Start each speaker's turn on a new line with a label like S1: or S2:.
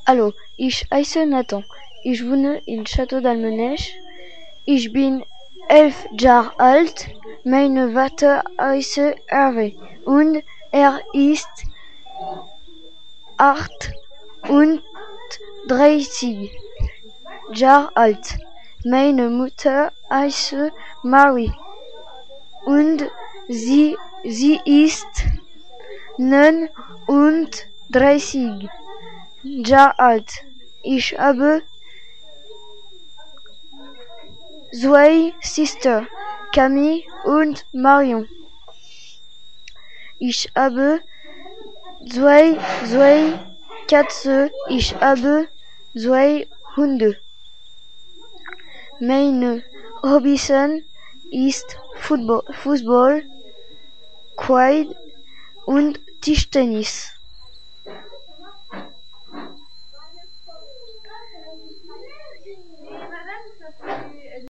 S1: Hallo, ich heiße Nathan. Ich wohne in Château d'Almenech. Ich bin 11 Jahre alt. Mein Vater heißt Hervé und er ist 38 Jahre alt. Meine Mutter heißt Mary und sie ist 39 Jahre alt. Ich habe zwei Schwestern, Camille und Marion. Ich habe zwei Katzen. Ich habe zwei Hunde. Meine Hobbys ist Fußball, Quad und Tischtennis.